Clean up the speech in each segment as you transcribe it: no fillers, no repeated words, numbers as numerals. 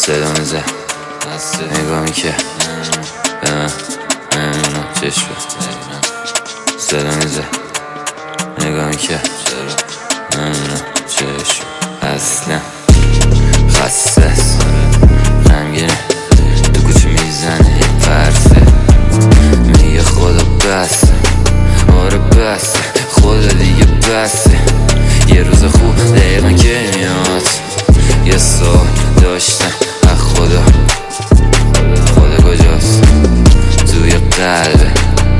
صدا میزد نگاه میکرد به من نمیدونم چشم صدا میزد نگاه میکرد نمیدونم چشم اصلا خسته است غمگینه تو کوچه میزنه یه پرسه میگه خدا بسه آره بسه خدا دیگه بسه یه روز خوب دقیقا که میاد یه سال داشتم از خدا کجاست توی قلبت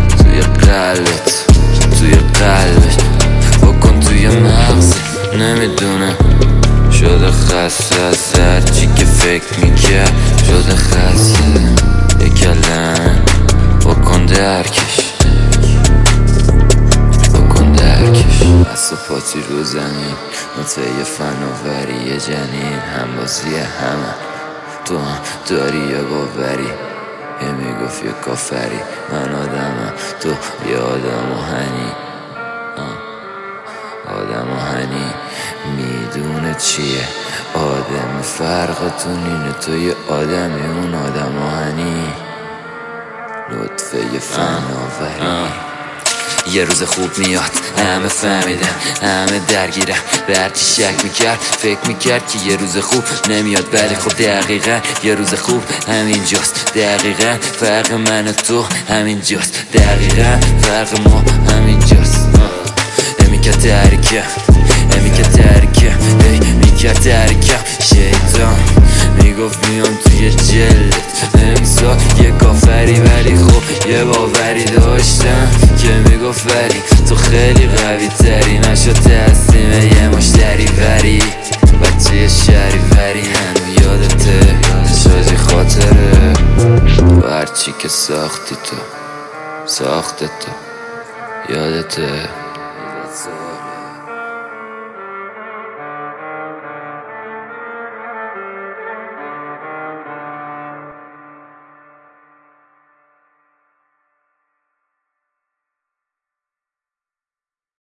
توی قلبت بکن توی مغزت نمیدونم شده خسته از هرچی که فکر میکرد شده خسته یه کلم بکن درکش دست پاتی رو زمین نطفه فناوری جنین همبازی همه تو هم داری یه باوری یه میگفت یه کافری من آدمم تو یه آدم آهنی آدم آهنی میدونه چیه آدم فرقتون اینه تو یه آدمی اون آدم آهنی نطفه فناوری یه روز خوب میاد همه فهمیدن همه درگیرن به هرچی شک میکرد فکر میکرد که یه روز خوب نمیاد ولی خب دقیقا یه روز خوب همینجاست دقیقا فرق من و تو همینجاست دقیقا فرق ما همینجاست میکرد ترکم شیطان میگفت میام توی جلدت امسا یه کافری ولی خب یه باوری داشتم که میگفت ولی تو خیلی قوی تری نشد تسلیم یه مشتری وری بچه شری وری هنو یادته شاجی خاطره و هرچی که ساختی تو یادته